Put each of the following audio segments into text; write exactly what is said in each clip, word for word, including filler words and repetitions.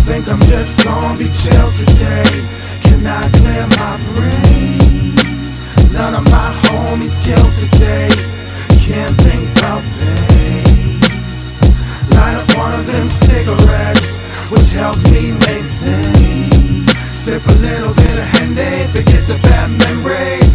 think I'm just gonna be chill today. Can I clear my brain? None of my homies killed today. Can't think about pain. Light up one of them cigarettes, which helps me maintain. Sip a little bit of Henny, forget the bad memories.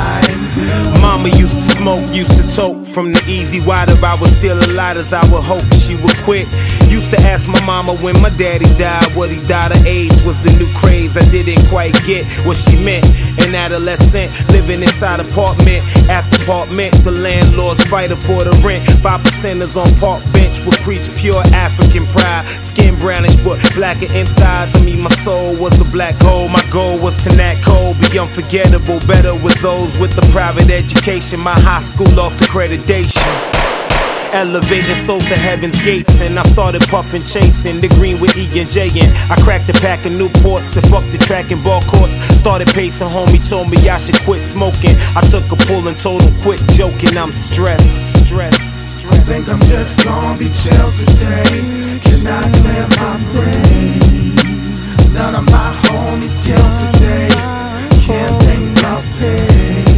Mama used to smoke, used to toke. From the easy water, I was still a lot as I would hope she would quit. Used to ask my mama when my daddy died, what he died of AIDS was the new craze. I didn't quite get what she meant. An adolescent living inside apartment after apartment. The landlord's fighting for the rent. Five percenters on park bench would preach pure African pride. Skin brownish but blacker inside. To me my soul was a black hole. My goal was to not cold, be unforgettable. Better with those with the private education. My high school lost accreditation. Elevating souls to heaven's gates, and I started puffing, chasing the green with E and J. And I cracked a pack of Newports and fucked the track and ball courts. Started pacing, homie told me I should quit smoking. I took a pull and told him quit joking. I'm stressed, stressed, stressed. I think I'm just gonna be chill today. Can I clear my brain? None of my homies killed today. Can't think about pain.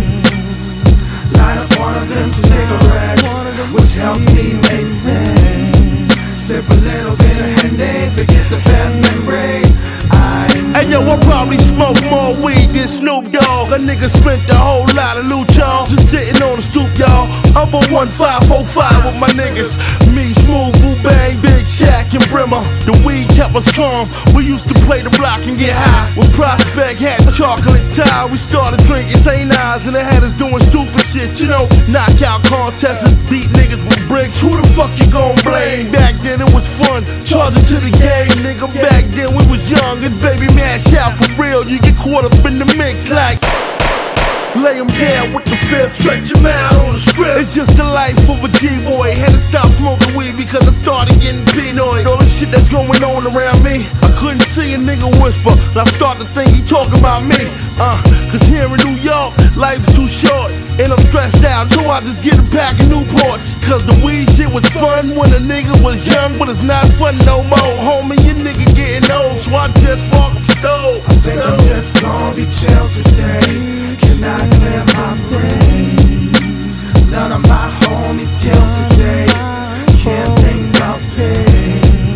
Light up one of them cigarettes, which helps me maintain. Sip a little bit of Henny, forget the bad memories. Hey yo, I probably smoke more weed than Snoop Dogg. A nigga spent a whole lot of loot, y'all. Just sitting on the stoop, y'all. Up on one five four five with my niggas. Me, Smooth, Wu Bang, Big Shaq, and Brimmer. The weed kept us calm. We used to play the block and get high. When Prospect had the chocolate tie, we started drinking Saint Ives, and they had us doing stupid shit. You know, knockout contests and beat niggas with bricks. Who the fuck you gon' blame? Back then it was fun. Charge it to the game, nigga. Back then we was young and baby mash out for real. You get caught up in the mix like lay him down with the fifth, stretch him out on the strip. It's just the life of a G-boy. Had to stop smoking weed because I started getting paranoid. All the shit that's going on around me, I couldn't see a nigga whisper, and I started to think he talking about me. Uh, cause here in New York, life's too short, and I'm stressed out, so I just get a pack of Newports. Cause the weed shit was fun when a nigga was young, but it's not fun no more. Homie, your nigga getting old, so I just walk up stove. I think I'm just gonna be chill today. Can I clear my brain? None of my homies killed today. Can't think about pain.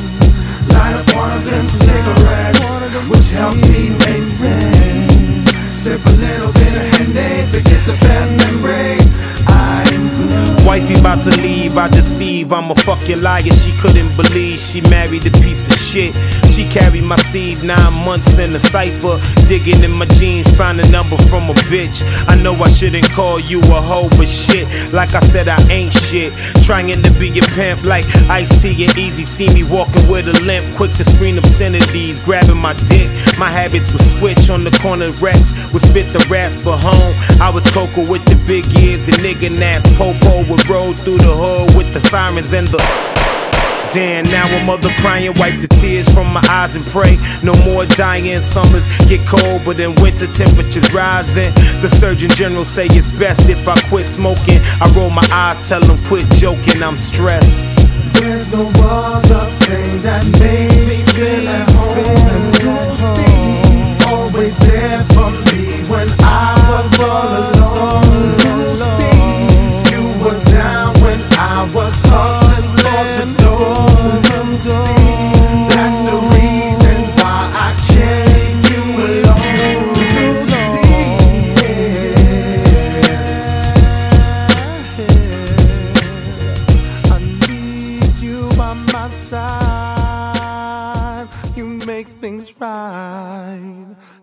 Light up one of them cigarettes, which helps me maintain. Sip a little bit of Henny, forget the bad memories. I'm blue. Wifey about to leave, I deceive. I'm a fucking liar, she couldn't believe she married a piece of shit. She carried my seed nine months in a cipher. Digging in my jeans, find a number from a bitch. I know I shouldn't call you a hoe, but shit, like I said, I ain't shit. Trying to be a pimp like Ice-T and Easy. See me walking with a limp, quick to screen obscenities. Grabbing my dick, my habits would switch on the corner reps. Would spit the raps, but home I was Coco with the big ears and nigga naps. Popo would roll through the hood with the sirens and the damn, now a mother crying, wipe the tears from my eyes and pray. No more dying, summers get cold, but in winter temperatures rising. The Surgeon General say it's best if I quit smoking. I roll my eyes, tell them quit joking, I'm stressed. There's no other thing that makes me feel at home. Lucy's always there for me when I was all alone. Lucy, you was down when I was hustling for the door. Lucy, that's the reason why I can't leave you alone. Lucy, I need you by my side. You make things right.